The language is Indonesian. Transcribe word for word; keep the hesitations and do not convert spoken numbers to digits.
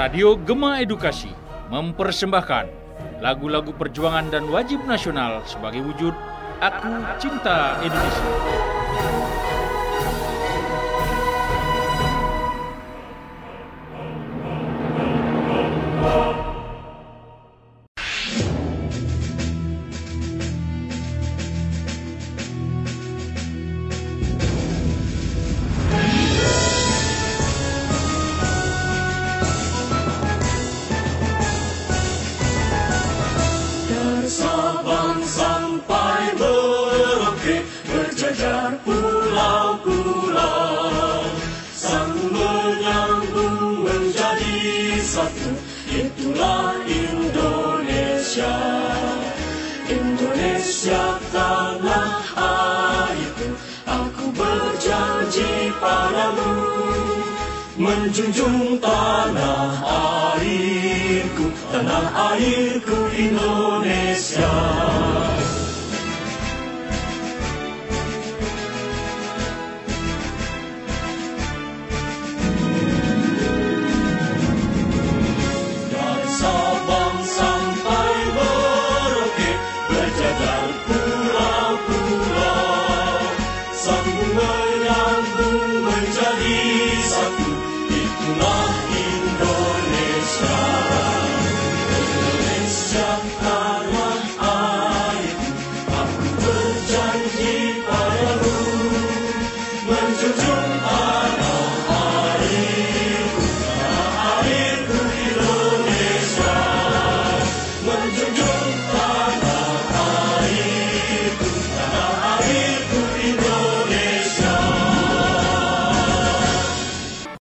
Radio Gema Edukasi mempersembahkan lagu-lagu perjuangan dan wajib nasional sebagai wujud Aku Cinta Indonesia. Sabang sampai Merauke berjajar pulau-pulau, sang menyambung menjadi satu, itulah Indonesia. Indonesia tanah airku, aku berjanji padamu, menjunjung tanah airku, tanah airku Indonesia.